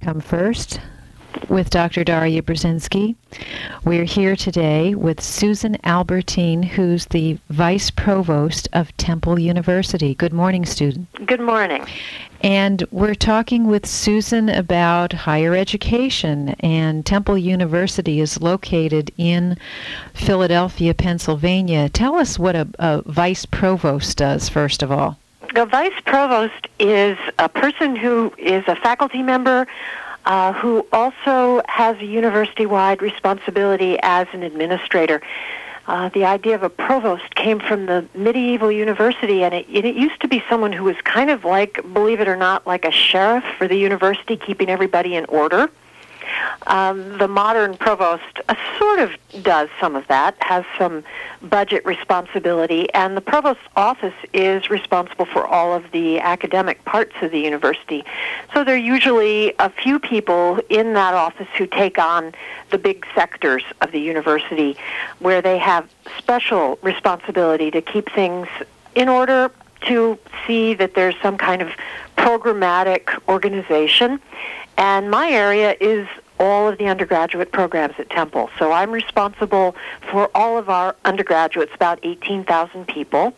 Come First with Dr. Daria Brzezinski. We're here today with Susan Albertine, who's the Vice Provost of Temple University. Good morning, student. Good morning. And we're talking with Susan about higher education, and Temple University is located in Philadelphia, Pennsylvania. Tell us what a Vice Provost does, first of all. The Vice Provost is a person who is a faculty member who also has a university-wide responsibility as an administrator. The idea of a provost came from the medieval university, and it used to be someone who was kind of like, believe it or not, like a sheriff for the university, keeping everybody in order. The modern provost sort of does some of that, has some budget responsibility, and the provost's office is responsible for all of the academic parts of the university. So there are usually a few people in that office who take on the big sectors of the university where they have special responsibility to keep things in order, to see that there's some kind of programmatic organization. And my area is all of the undergraduate programs at Temple. So I'm responsible for all of our undergraduates, about 18,000 people,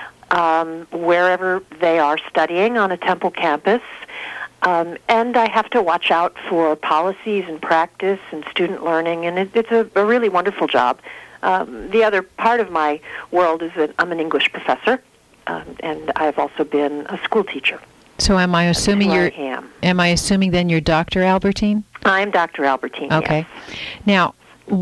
wherever they are studying on a Temple campus. And I have to watch out for policies and practice and student learning, and it's a really wonderful job. The other part of my world is that I'm an English professor, and I've also been a school teacher. So am I assuming Am I assuming then you're Dr. Albertine? I'm Dr. Albertine. Okay. Yes. Now,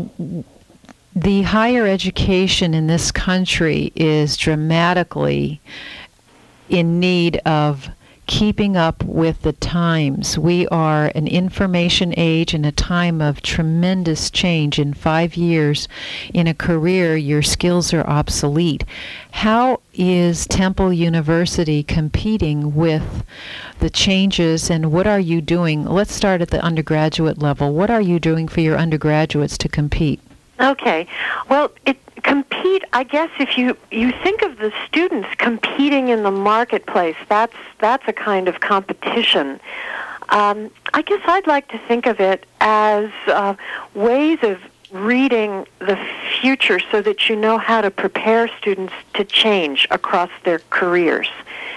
the higher education in this country is dramatically in need of keeping up with the times. We are an information age in a time of tremendous change. In 5 years, in a career, your skills are obsolete. How is Temple University competing with the changes, and what are you doing? Let's start at the undergraduate level. What are you doing for your undergraduates to compete? Okay. Well, compete, I guess if you think of the students competing in the marketplace, that's a kind of competition. I guess I'd like to think of it as ways of reading the future so that you know how to prepare students to change across their careers.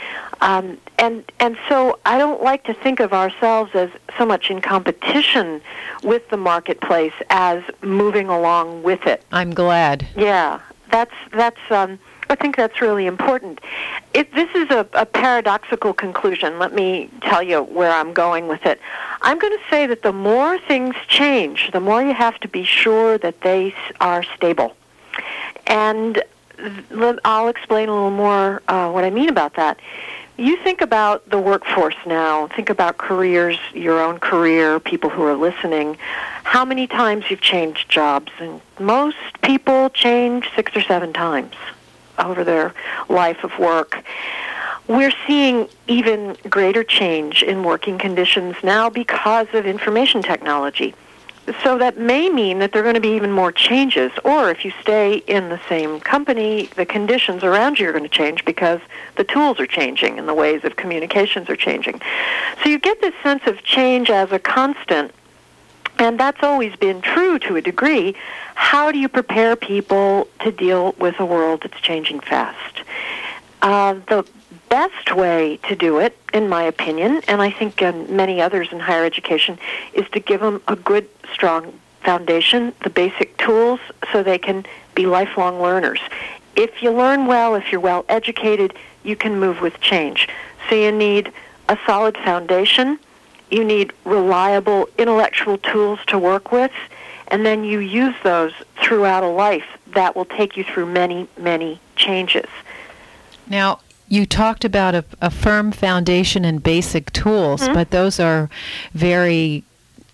And so I don't like to think of ourselves as so much in competition with the marketplace as moving along with it. I'm glad. Yeah, that's I think that's really important. This is a paradoxical conclusion. Let me tell you where I'm going with it. I'm going to say that the more things change, the more you have to be sure that they are stable. And I'll explain a little more what I mean about that. You think about the workforce now, think about careers, your own career, people who are listening, how many times you've changed jobs. And most people change 6 or 7 times over their life of work. We're seeing even greater change in working conditions now because of information technology. So that may mean that there are going to be even more changes, or if you stay in the same company, the conditions around you are going to change because the tools are changing and the ways of communications are changing. So you get this sense of change as a constant, and that's always been true to a degree. How do you prepare people to deal with a world that's changing fast? The best way to do it, in my opinion, and I think many others in higher education, is to give them a good, strong foundation, the basic tools, so they can be lifelong learners. If you learn well, if you're well educated, you can move with change. So you need a solid foundation, you need reliable intellectual tools to work with, and then you use those throughout a life that will take you through many, many changes. Now, you talked about a firm foundation and basic tools, but those are very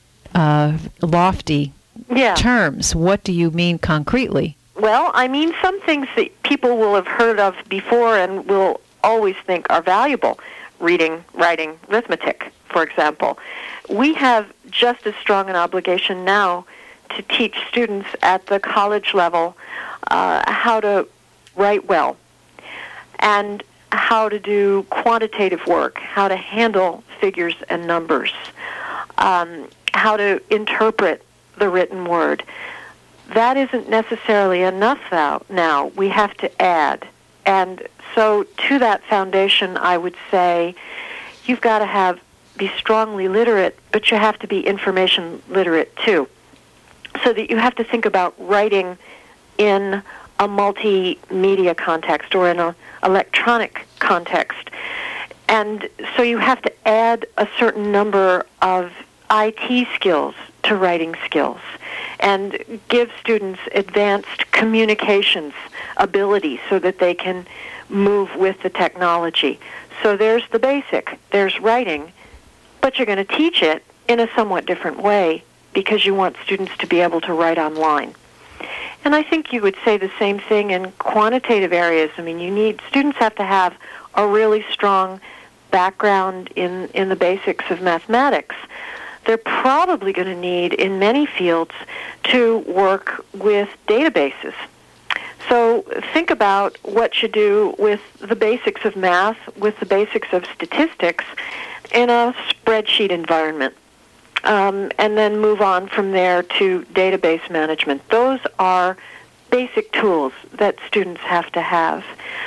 lofty terms. What do you mean concretely? Well, I mean some things that people will have heard of before and will always think are valuable. Reading, writing, arithmetic, for example. We have just as strong an obligation now to teach students at the college level how to write well, and how to do quantitative work, how to handle figures and numbers. how to interpret the written word. That isn't necessarily enough now. We have to add. And so to that foundation, I would say you've got to be strongly literate, but you have to be information literate too. So that you have to think about writing in a multimedia context or in an electronic context. And so you have to add a certain number of IT skills to writing skills and give students advanced communications ability so that they can move with the technology. So there's the basic. There's writing, but you're going to teach it in a somewhat different way because you want students to be able to write online. And I think you would say the same thing in quantitative areas. I mean, students have to have a really strong background in the basics of mathematics. They're probably going to need, in many fields, to work with databases. So think about what you do with the basics of math, with the basics of statistics in a spreadsheet environment, and then move on from there to database management. Those are basic tools that students have to have.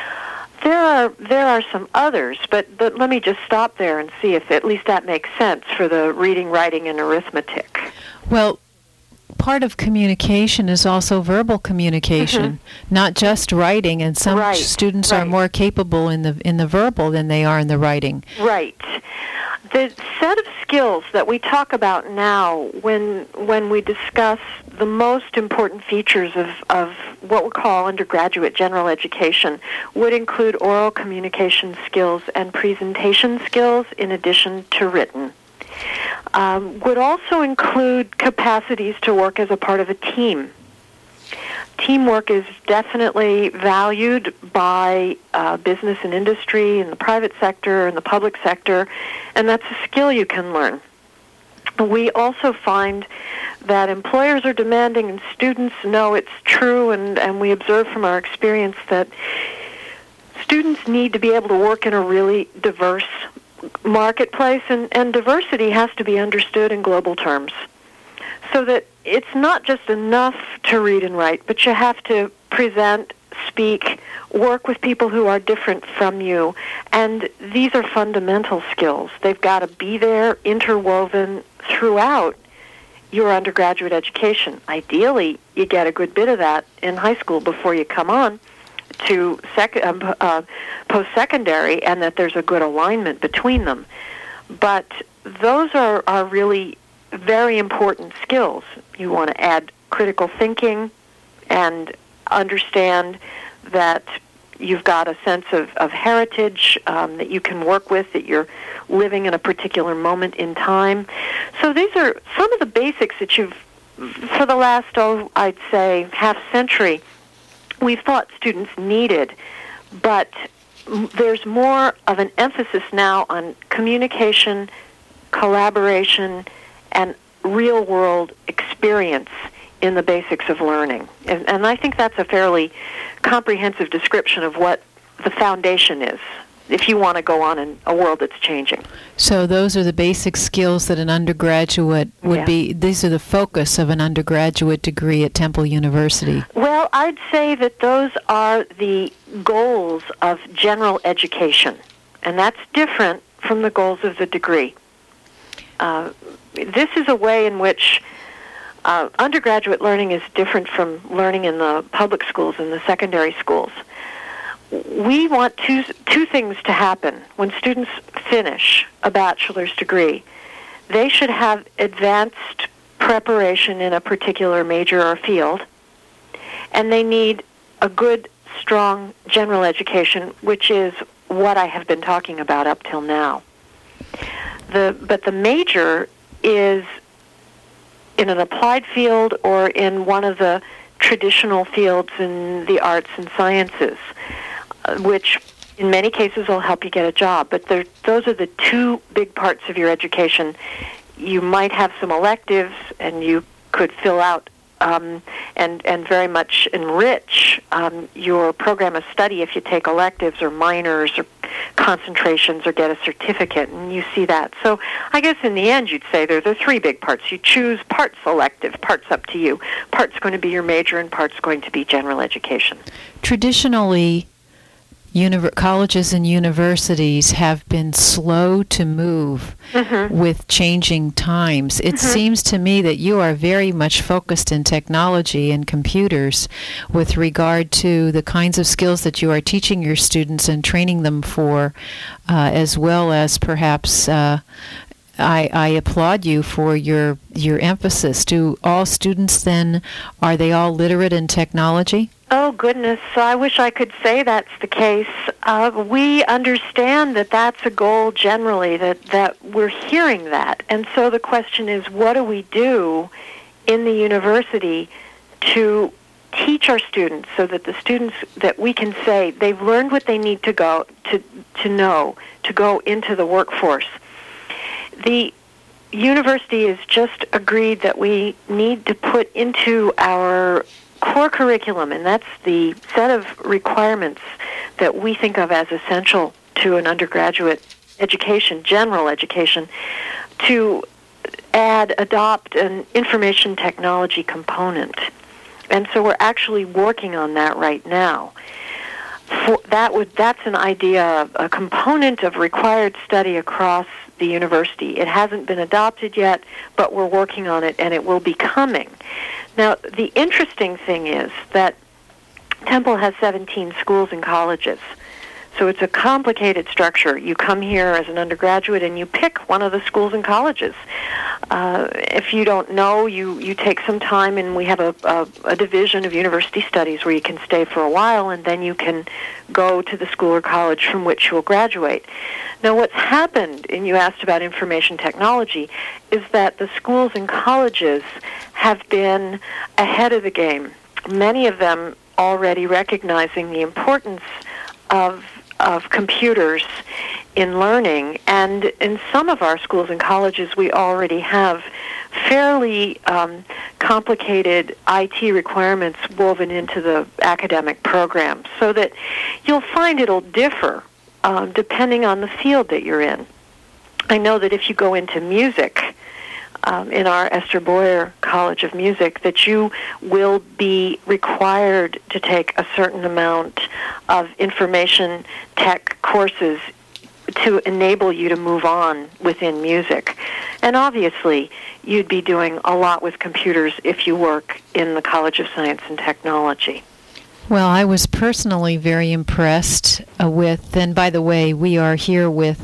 There are some others, but let me just stop there and see if at least that makes sense for the reading, writing, and arithmetic. Well, part of communication is also verbal communication, not just writing, and some students are more capable in the verbal than they are in the writing. Right. The set of skills that we talk about now when we discuss the most important features of what we call undergraduate general education would include oral communication skills and presentation skills in addition to written. Would also include capacities to work as a part of a team. Teamwork is definitely valued by business and industry in the private sector and the public sector, and that's a skill you can learn. We also find that employers are demanding, and students know it's true, and we observe from our experience that students need to be able to work in a really diverse marketplace, and diversity has to be understood in global terms. So that it's not just enough to read and write, but you have to present, speak, work with people who are different from you. And these are fundamental skills. They've got to be there, interwoven throughout your undergraduate education. Ideally, you get a good bit of that in high school before you come on to post-secondary, and that there's a good alignment between them. But those are really very important skills. You want to add critical thinking and understand that you've got a sense of heritage that you can work with, that you're living in a particular moment in time. So these are some of the basics that for the last, I'd say, half century, we've thought students needed, but there's more of an emphasis now on communication, collaboration, and real-world experience in the basics of learning. And I think that's a fairly comprehensive description of what the foundation is, if you want to go on in a world that's changing. So those are the basic skills that an undergraduate would be, these are the focus of an undergraduate degree at Temple University. Well, I'd say that those are the goals of general education, and that's different from the goals of the degree. This is a way in which undergraduate learning is different from learning in the public schools and the secondary schools. We want two things to happen when students finish a bachelor's degree. They should have advanced preparation in a particular major or field, and they need a good, strong general education, which is what I have been talking about up till now. But the major is in an applied field or in one of the traditional fields in the arts and sciences, which in many cases will help you get a job. But those are the two big parts of your education. You might have some electives, and you could fill out and very much enrich your program of study if you take electives or minors or concentrations or get a certificate, and you see that. So I guess in the end you'd say there are three big parts. You choose parts elective, parts up to you. Part's going to be your major and part's going to be general education. Traditionally, colleges and universities have been slow to move with changing times. It seems to me that you are very much focused in technology and computers with regard to the kinds of skills that you are teaching your students and training them for, as well as perhaps I applaud you for your emphasis. Do all students then, are they all literate in technology? Oh, goodness. I wish I could say that's the case. We understand that that's a goal generally, that we're hearing that. And so the question is, what do we do in the university to teach our students so that the students, that we can say they've learned what they need to go to know, to go into the workforce? The university has just agreed that we need to put into our core curriculum, and that's the set of requirements that we think of as essential to an undergraduate education, general education, to adopt an information technology component. And so we're actually working on that right now. That's an idea, a component of required study across the university. It hasn't been adopted yet, but we're working on it, and it will be coming. Now, the interesting thing is that Temple has 17 schools and colleges, so it's a complicated structure. You come here as an undergraduate, and you pick one of the schools and colleges. If you don't know, you take some time, and we have a division of university studies where you can stay for a while, and then you can go to the school or college from which you will graduate. Now, what's happened, and you asked about information technology, is that the schools and colleges have been ahead of the game, many of them already recognizing the importance of computers in learning. And in some of our schools and colleges, we already have fairly complicated IT requirements woven into the academic program, so that you'll find it'll differ depending on the field that you're in. I know that if you go into music, in our Esther Boyer College of Music, that you will be required to take a certain amount of information tech courses to enable you to move on within music. And obviously, you'd be doing a lot with computers if you work in the College of Science and Technology. Well, I was personally very impressed with, and by the way, we are here with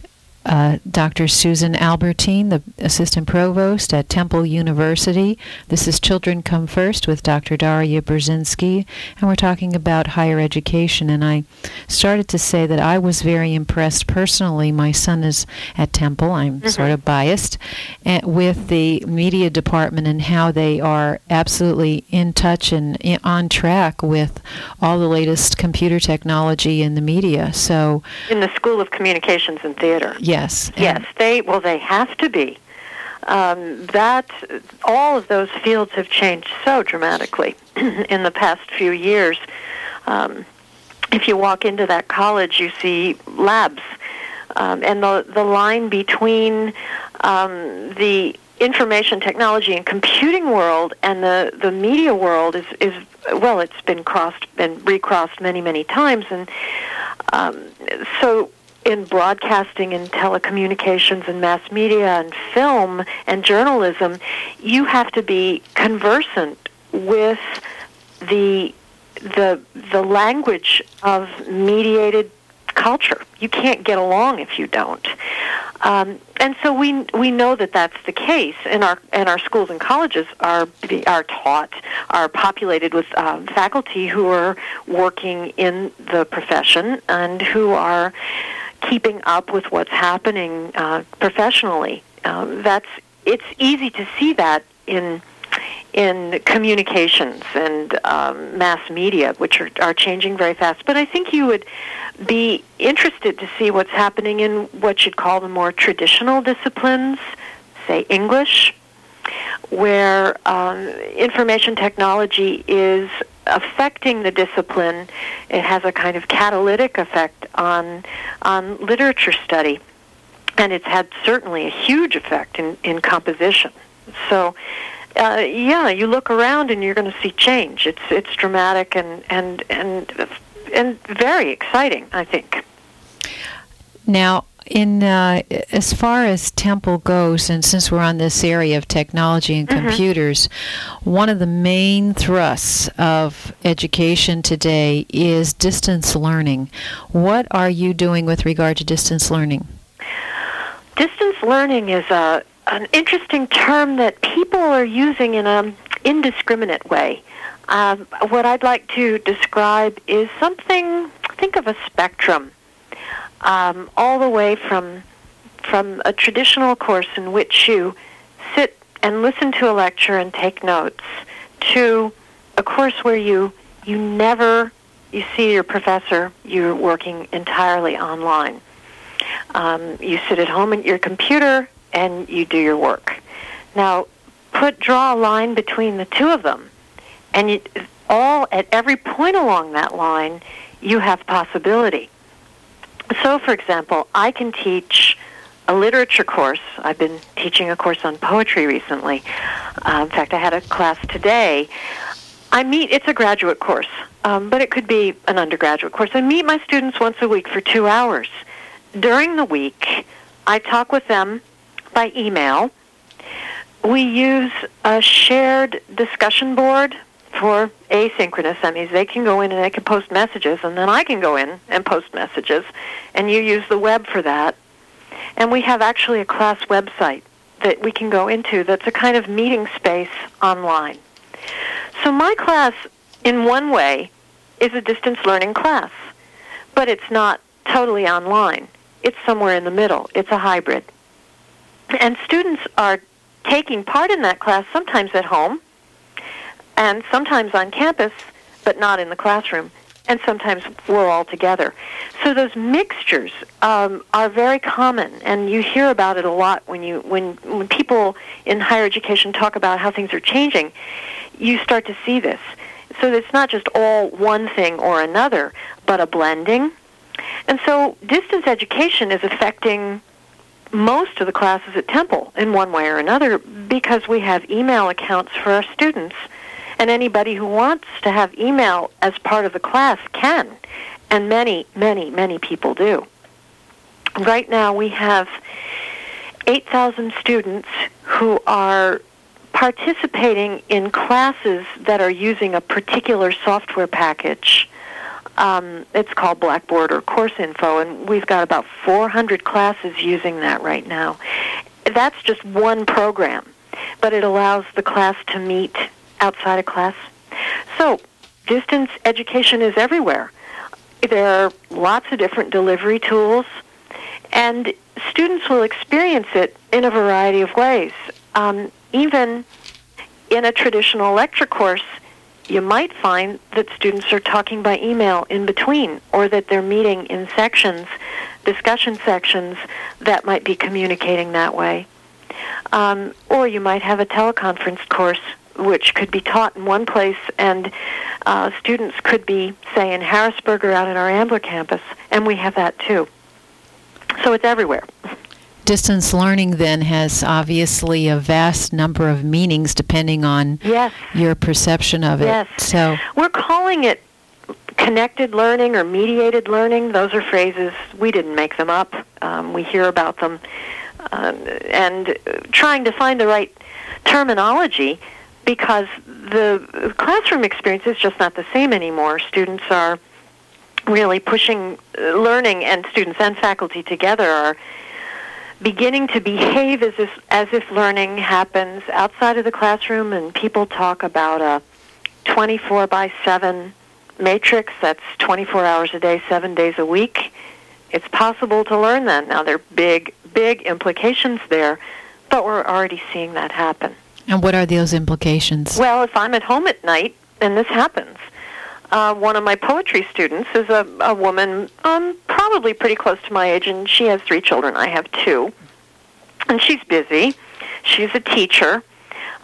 Dr. Susan Albertine, the Assistant Provost at Temple University. This is Children Come First with Dr. Daria Burzynski, and we're talking about higher education. And I started to say that I was very impressed personally. My son is at Temple. I'm sort of biased, with the media department and how they are absolutely in touch and on track with all the latest computer technology in the media. So, in the School of Communications and Theater. Yes. Yes, they have to be. All of those fields have changed so dramatically in the past few years. If you walk into that college, you see labs, and the line between the information technology and computing world and the media world is well, it's been recrossed many times, and so in broadcasting and telecommunications and mass media and film and journalism, you have to be conversant with the language of mediated culture. You can't get along if you don't. And so we know that that's the case, and our schools and colleges are populated with faculty who are working in the profession and who are keeping up with what's happening professionally. It's easy to see that in communications and mass media, which are changing very fast. But I think you would be interested to see what's happening in what you'd call the more traditional disciplines, say English, where information technology is affecting the discipline. It has a kind of catalytic effect on literature study, and it's had certainly a huge effect in composition. So, you look around and you're going to see change. It's dramatic and very exciting, I think. Now, as far as Temple goes, and since we're on this area of technology and computers, one of the main thrusts of education today is distance learning. What are you doing with regard to distance learning? Distance learning is an interesting term that people are using in an indiscriminate way. What I'd like to describe is something, think of a spectrum. All the way from a traditional course in which you sit and listen to a lecture and take notes, to a course where you see your professor, you're working entirely online. You sit at home at your computer and you do your work. Now, draw a line between the two of them, and at every point along that line, you have possibility. So, for example, I can teach a literature course. I've been teaching a course on poetry recently. In fact, I had a class today. It's a graduate course, but it could be an undergraduate course. I meet my students once a week for 2 hours. During the week, I talk with them by email. We use a shared discussion board for asynchronous. That means they can go in and they can post messages, and then I can go in and post messages, and you use the web for that. And we have actually a class website that we can go into that's a kind of meeting space online. So my class, in one way, is a distance learning class, but it's not totally online. It's somewhere in the middle. It's a hybrid. And students are taking part in that class sometimes at home, and sometimes on campus, but not in the classroom, and sometimes we're all together. So those mixtures are very common, and you hear about it a lot when people in higher education talk about how things are changing. You start to see this. So it's not just all one thing or another, but a blending. And so distance education is affecting most of the classes at Temple in one way or another, because we have email accounts for our students. And anybody who wants to have email as part of the class can, and many, many, many people do. Right now we have 8,000 students who are participating in classes that are using a particular software package. It's called Blackboard or Course Info, and we've got about 400 classes using that right now. That's just one program, but it allows the class to meet outside of class. So distance education is everywhere. There are lots of different delivery tools, and students will experience it in a variety of ways. Even in a traditional lecture course, you might find that students are talking by email in between, or that they're meeting in sections, discussion sections, that might be communicating that way. Or you might have a teleconference course which could be taught in one place, and students could be, say, in Harrisburg or out at our Ambler campus, and we have that too. So it's everywhere. Distance learning then has obviously a vast number of meanings depending on your perception of it. Yes. So we're calling it connected learning or mediated learning. Those are phrases, we didn't make them up. We hear about them, and trying to find the right terminology, because the classroom experience is just not the same anymore. Students are really pushing learning, and students and faculty together are beginning to behave as if learning happens outside of the classroom, and people talk about a 24/7 matrix. That's 24 hours a day, 7 days a week. It's possible to learn that. Now, there are big, big implications there, but we're already seeing that happen. And what are those implications? Well, if I'm at home at night, and this happens, one of my poetry students is a woman probably pretty close to my age, and she has 3 children. I have 2. And she's busy. She's a teacher.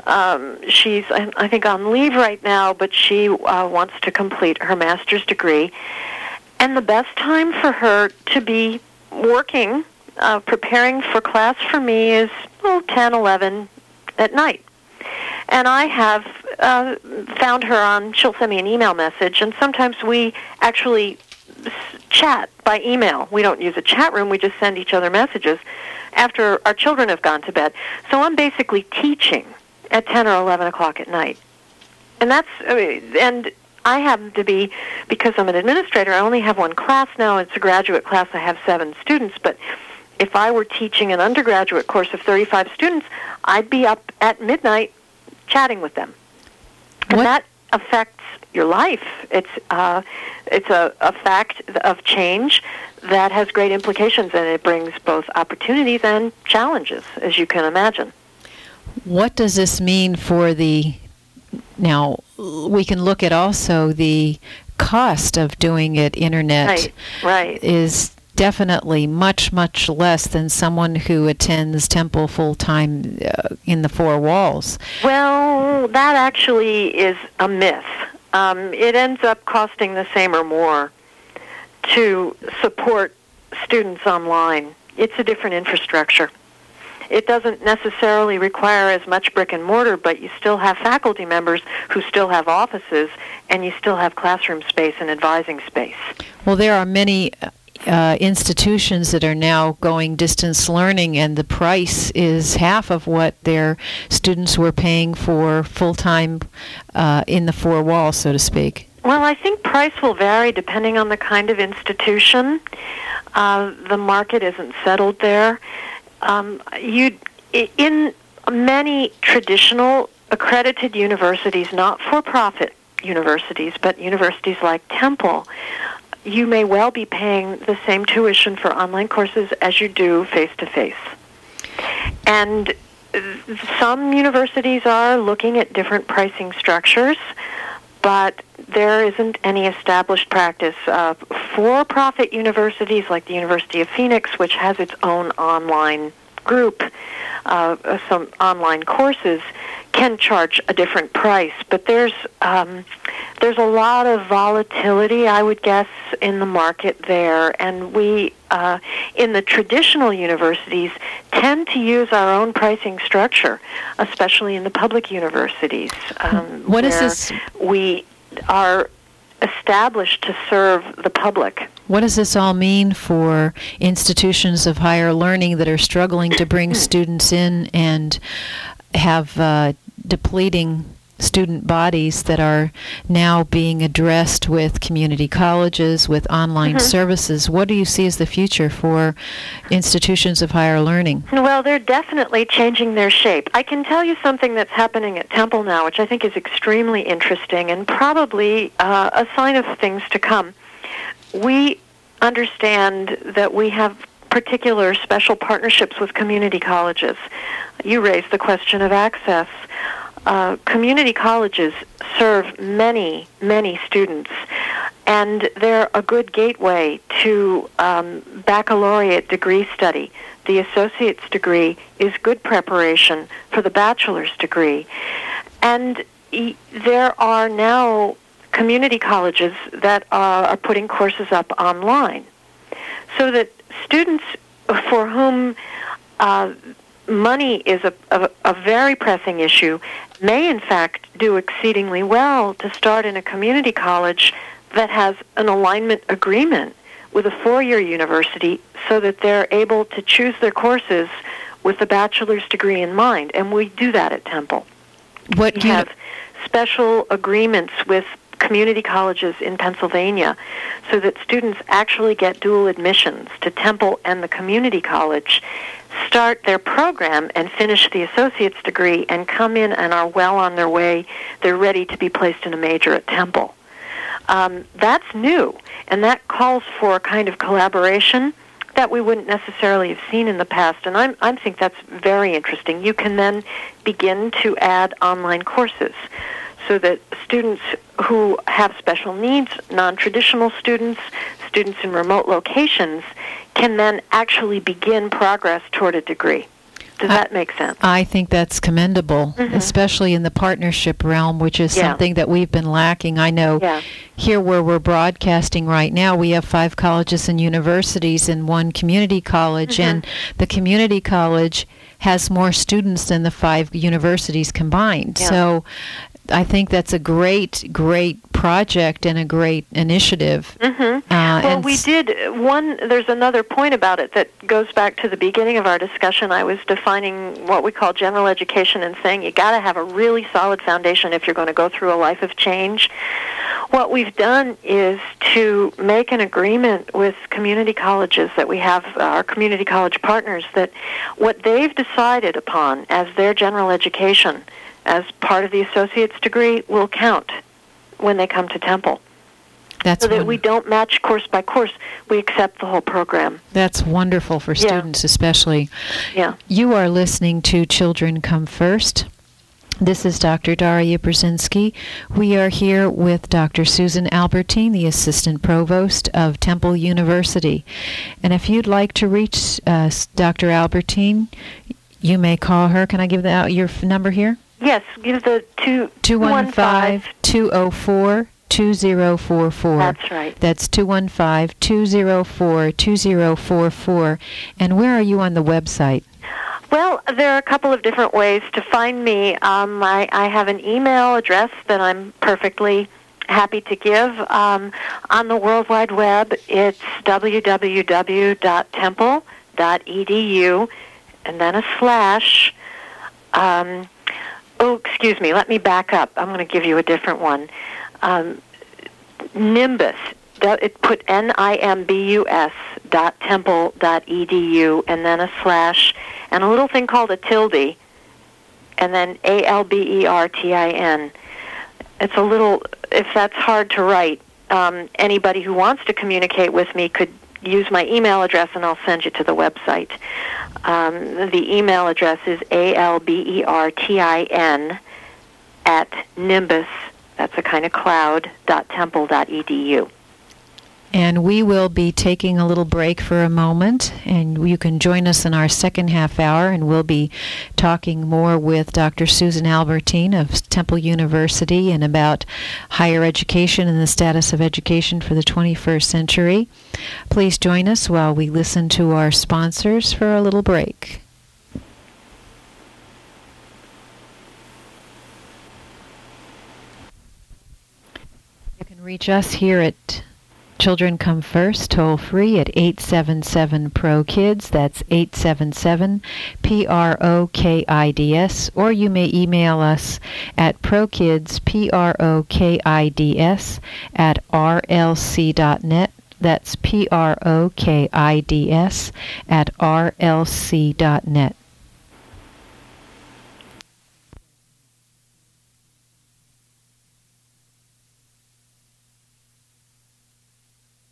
She's, I think, on leave right now, but she wants to complete her master's degree. And the best time for her to be working, preparing for class for me is 10, 11 at night. And I have found her on, she'll send me an email message, and sometimes we actually chat by email. We don't use a chat room, we just send each other messages after our children have gone to bed. So I'm basically teaching at 10 or 11 o'clock at night. And and I happen to be, because I'm an administrator, I only have one class now. It's a graduate class. I have 7 students, but if I were teaching an undergraduate course of 35 students, I'd be up at midnight chatting with them. And that affects your life. It's a fact of change that has great implications, and it brings both opportunities and challenges, as you can imagine. What does this mean for now we can look at also the cost of doing it internet right. is definitely much, much less than someone who attends Temple full-time in the 4 walls. Well, that actually is a myth. It ends up costing the same or more to support students online. It's a different infrastructure. It doesn't necessarily require as much brick and mortar, but you still have faculty members who still have offices, and you still have classroom space and advising space. Well, there are many institutions that are now going distance learning, and the price is half of what their students were paying for full-time in the 4 walls, so to speak. Well, I think price will vary depending on the kind of institution. The market isn't settled there. In many traditional accredited universities, not for-profit universities, but universities like Temple, you may well be paying the same tuition for online courses as you do face-to-face. And some universities are looking at different pricing structures, but there isn't any established practice. For-profit universities like the University of Phoenix, which has its own online group, some online courses, can charge a different price. But there's a lot of volatility, I would guess, in the market there. And we, in the traditional universities, tend to use our own pricing structure, especially in the public universities. What is this? We are established to serve the public. What does this all mean for institutions of higher learning that are struggling to bring students in and have depleting student bodies that are now being addressed with community colleges, with online services? What do you see as the future for institutions of higher learning? Well, they're definitely changing their shape. I can tell you something that's happening at Temple now, which I think is extremely interesting and probably a sign of things to come. We understand that we have particular special partnerships with community colleges. You raised the question of access. Community colleges serve many, many students, and they're a good gateway to baccalaureate degree study. The associate's degree is good preparation for the bachelor's degree. And there are now community colleges that are putting courses up online, so that students for whom money is a very pressing issue may in fact do exceedingly well to start in a community college that has an alignment agreement with a 4-year university, so that they're able to choose their courses with a bachelor's degree in mind. And we do that at Temple. We have special agreements with community colleges in Pennsylvania so that students actually get dual admissions to Temple and the community college, start their program and finish the associate's degree, and come in and are well on their way. They're ready to be placed in a major at Temple. That's new, and that calls for a kind of collaboration that we wouldn't necessarily have seen in the past, and I think that's very interesting. You can then begin to add online courses so that students who have special needs, non-traditional students, students in remote locations, can then actually begin progress toward a degree. Does that make sense? I think that's commendable, especially in the partnership realm, which is something that we've been lacking. I know here where we're broadcasting right now, we have 5 colleges and universities and 1 community college, and the community college has more students than the 5 universities combined. So I think that's a great project and a great initiative. Well, we did there's another point about it that goes back to the beginning of our discussion. I was defining what we call general education and saying you got to have a really solid foundation if you're going to go through a life of change. What we've done is to make an agreement with community colleges that we have, our community college partners, that what they've decided upon as their general education as part of the associate's degree will count when they come to Temple. That's so that we don't match course by course. We accept the whole program. That's wonderful for students especially. You are listening to Children Come First. This is Dr. Daria Brzezinski. We are here with Dr. Susan Albertine, the Assistant Provost of Temple University. And if you'd like to reach Dr. Albertine, you may call her. Can I give your number here? Yes, give the 215-204-2044. That's right. That's 215-204-2044. And where are you on the website? Well, there are a couple of different ways to find me. I have an email address that I'm perfectly happy to give. On the World Wide Web, it's www.temple.edu and then a slash. Excuse me, let me back up. I'm going to give you a different one. Nimbus. Put nimbus.temple.edu and then a slash and a little thing called a tilde and then ALBERTIN. It's a little, if that's hard to write, anybody who wants to communicate with me could use my email address and I'll send you to the website. The email address is ALBERTIN at nimbus, that's a kind of cloud, .temple.edu. And we will be taking a little break for a moment, and you can join us in our second half hour, and we'll be talking more with Dr. Susan Albertine of Temple University and about higher education and the status of education for the 21st century. Please join us while we listen to our sponsors for a little break. You can reach us here at Children Come First, toll free at 877-PRO-KIDS. That's 877-PROKIDS. Or you may email us at PROKIDS, PROKIDS, at RLC.net. That's PROKIDS at RLC.net.